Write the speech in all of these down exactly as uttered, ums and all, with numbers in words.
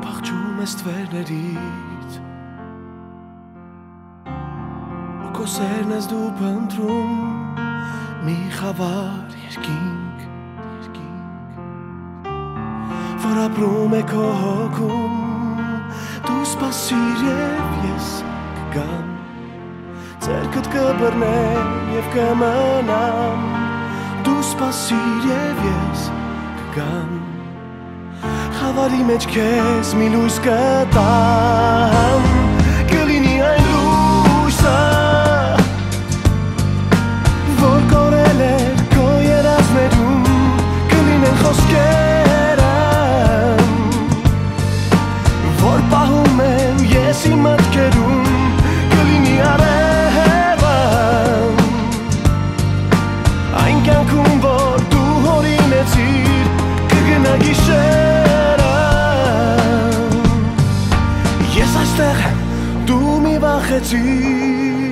փախչում ես թվերներից ու քո սերն ես դու փնտրում մի խավար երկինք որ ապրում է քո հոգում դու սպասիր և ես կգամ ձեռքդ կբռնեմ և կմնամ դու սպասիր և ես կգամ խավարի մեջ քեզ մի լույս կտամ կլինի այն լույսը որ կորել էր քո երազներում կլինեն խոսքերը որ պահում եմ ես իմ մտքերում կլինի արևը այն կյանքում որ դու հորինեցիր կգնա գիշերը ես այստեղ եմ դու մի վախեցիր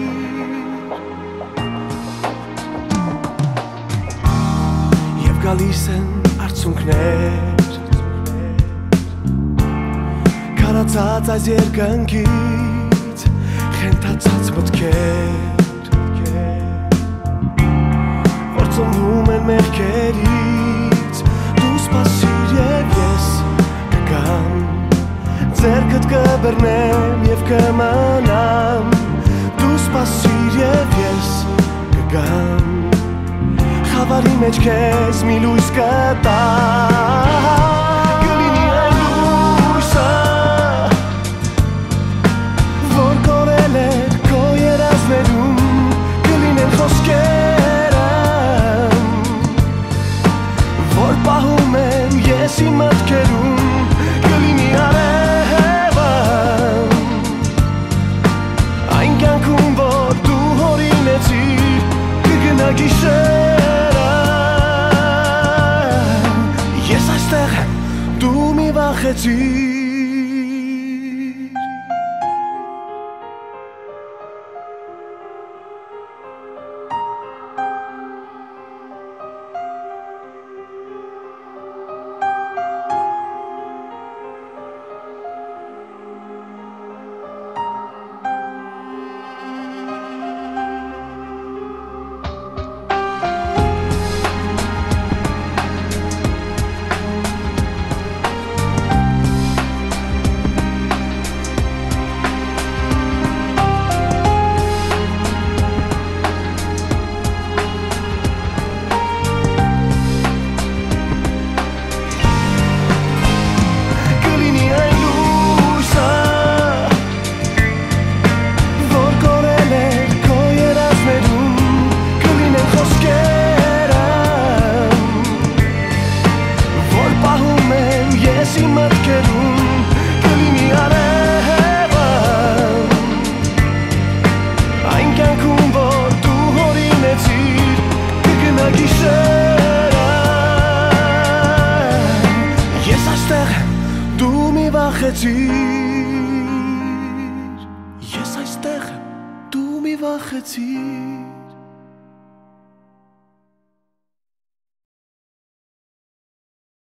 և գալիս են արցունքներ քարացած այս երկնքից խենթացած մտքեր որ ծնվում են մեղքերից դու սպասիր և ես կգամ ձեռքդ կբռնեմ և կմնամ դու սպասիր և ես կգամ խավարի մեջ քեզ մի լույս կտամ կլինի այն լույսը որ կորել էր քո երազներում կլինեն խոսքերը որ պահում եմ ես իմ մտքերում կլինի արևը այն կյանքում որ դու հորինեցիր կգնա գիշերը ես այստեղ եմ դու մի վախեցիր Ես այստեղ եմ դու մի վախեցիր